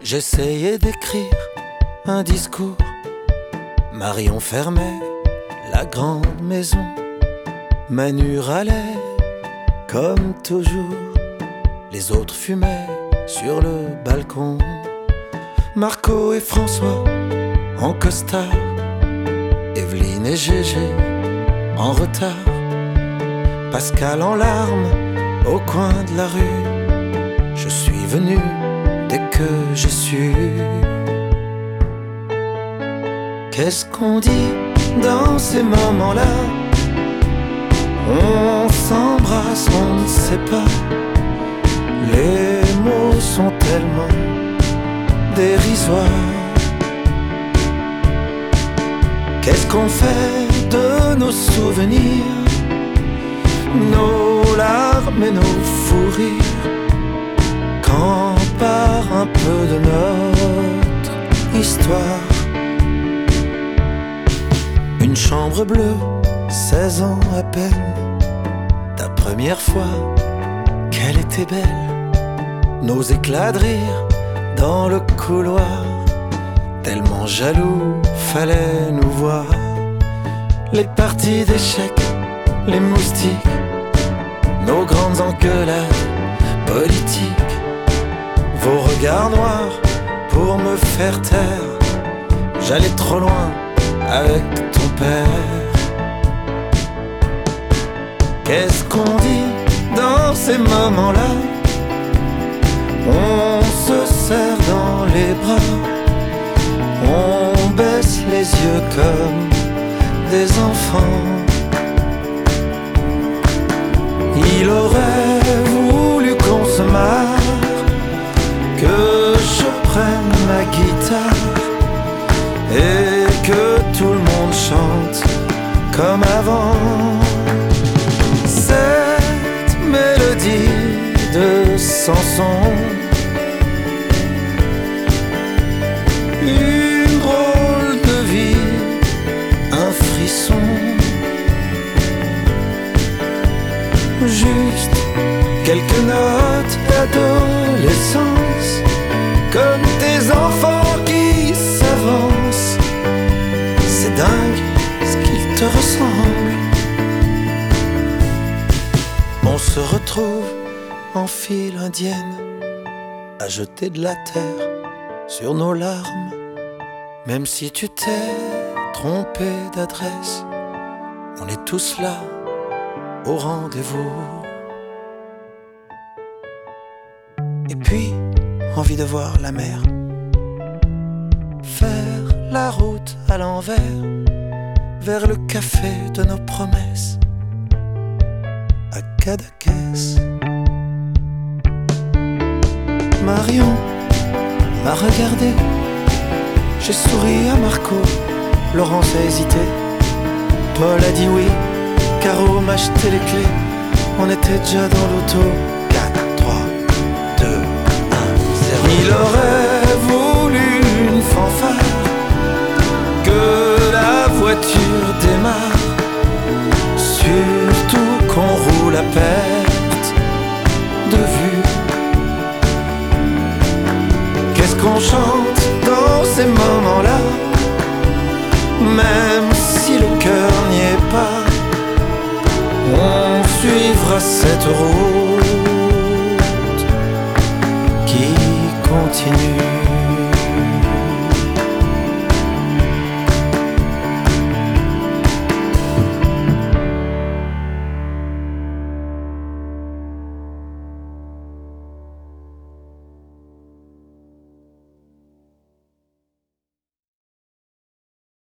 J'essayais d'écrire un discours. Marion fermait la grande maison. Manu râlait comme toujours. Les autres fumaient sur le balcon. Marco et François en costard. Evelyne et Gégé en retard. Pascal en larmes au coin de la rue. Je suis venu dès que j'ai su. Qu'est-ce qu'on dit dans ces moments-là? On s'embrasse, on ne sait pas. Les mots sont tellement dérisoires. Qu'est-ce qu'on fait de nos souvenirs, nos larmes et nos fous rires, quand part un peu de notre histoire? Une chambre bleue, 16 ans à peine. Ta première fois, qu'elle était belle. Nos éclats de rire dans le couloir. Tellement jaloux, fallait nous voir. Les parties d'échecs, les moustiques, nos grandes engueulades politiques. Vos regards noirs pour me faire taire. J'allais trop loin avec ton père. Qu'est-ce qu'on dit dans ces moments-là? On se serre dans les bras. On baisse les yeux comme des enfants. Il aurait voulu qu'on se marre, que je prenne ma guitare et que tout le monde chante comme avant. Cette mélodie de Samson, une drôle de vie, un frisson. Juste quelques notes d'adolescence, comme des enfants qui s'avancent. C'est dingue ce qu'ils te ressemblent. On se retrouve en file indienne, à jeter de la terre sur nos larmes. Même si tu t'es trompé d'adresse, on est tous là au rendez-vous. Et puis, envie de voir la mer, faire la route à l'envers, vers le café de nos promesses, à Cadaqués. Marion m'a regardé, j'ai souri à Marco, Laurence a hésité, Paul a dit oui, Caro m'a acheté les clés, on était déjà dans l'auto. 4, 3, 2, 1, 0. Il aurait voulu une fanfare, que la voiture démarre, surtout qu'on roule à perte de vue. Qu'est-ce qu'on chante dans ces moments-là? Même si le cœur n'y est pas, on suivra cette route qui continue.